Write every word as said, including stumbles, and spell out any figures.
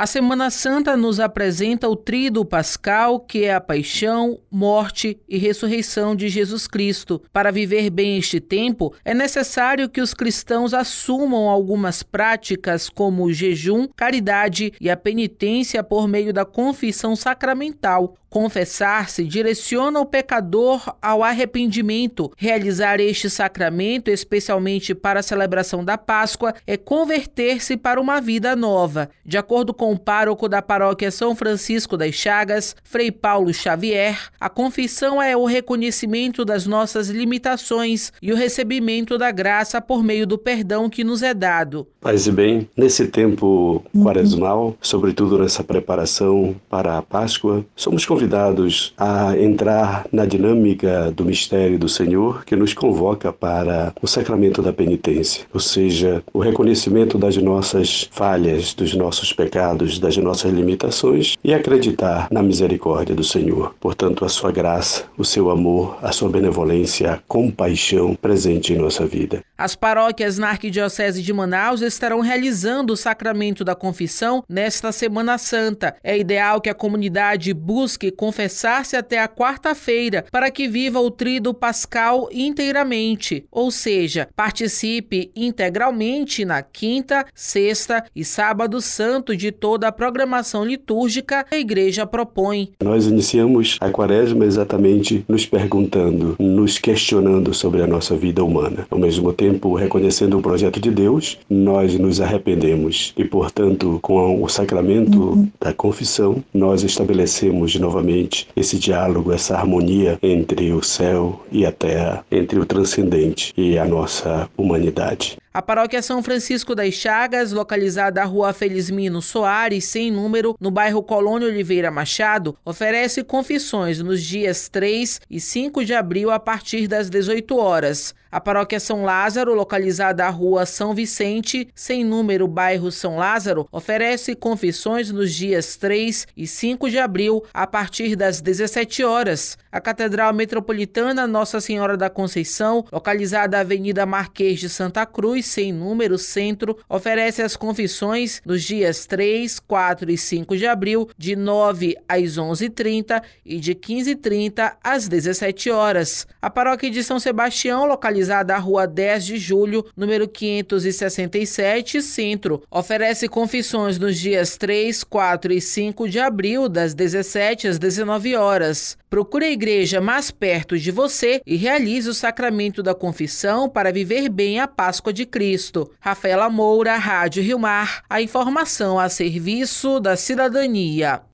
A Semana Santa nos apresenta o tríduo pascal, que é a paixão, morte e ressurreição de Jesus Cristo. Para viver bem este tempo, é necessário que os cristãos assumam algumas práticas como o jejum, caridade e a penitência por meio da confissão sacramental. Confessar-se direciona o pecador ao arrependimento. Realizar este sacramento, especialmente para a celebração da Páscoa, é converter-se para uma vida nova. De acordo com o pároco da paróquia São Francisco das Chagas, Frei Paulo Xavier, a confissão é o reconhecimento das nossas limitações e o recebimento da graça por meio do perdão que nos é dado. Paz e bem, nesse tempo quaresmal, sobretudo nessa preparação para a Páscoa, somos convidados a entrar na dinâmica do mistério do Senhor, que nos convoca para o sacramento da penitência, ou seja, o reconhecimento das nossas falhas, dos nossos pecados, das nossas limitações e acreditar na misericórdia do Senhor. Portanto, a sua graça, o seu amor, a sua benevolência, a compaixão presente em nossa vida. As paróquias na Arquidiocese de Manaus estarão realizando o sacramento da confissão nesta Semana Santa. É ideal que a comunidade busque confessar-se até a quarta-feira para que viva o tríduo pascal inteiramente, ou seja, participe integralmente na quinta, sexta e sábado santo de toda a programação litúrgica que a Igreja propõe. Nós iniciamos a quaresma exatamente nos perguntando, nos questionando sobre a nossa vida humana. Ao mesmo tempo, reconhecendo o projeto de Deus, nós nos arrependemos e, portanto, com o sacramento uhum. da confissão, nós estabelecemos novamente esse diálogo, essa harmonia entre o céu e a terra, entre o transcendente e a nossa humanidade. A paróquia São Francisco das Chagas, localizada na rua Felizmino Soares, sem número, no bairro Colônia Oliveira Machado, oferece confissões nos dias três e cinco de abril a partir das dezoito horas. A paróquia São Lázaro, localizada na rua São Vicente, sem número, bairro São Lázaro, oferece confissões nos dias três e cinco de abril a partir das dezessete horas. A Catedral Metropolitana Nossa Senhora da Conceição, localizada na Avenida Marquês de Santa Cruz, sem número, centro, oferece as confissões nos dias três, quatro e cinco de abril, de nove às onze e trinta e de quinze e trinta às dezessete horas. A paróquia de São Sebastião, localizada na rua dez de julho, número quinhentos e sessenta e sete, centro, oferece confissões nos dias três, quatro e cinco de abril, das dezessete às dezenove horas. Procure a igreja mais perto de você e realize o sacramento da confissão para viver bem a Páscoa de Cristo. Rafaela Moura, Rádio Rio Mar, a informação a serviço da cidadania.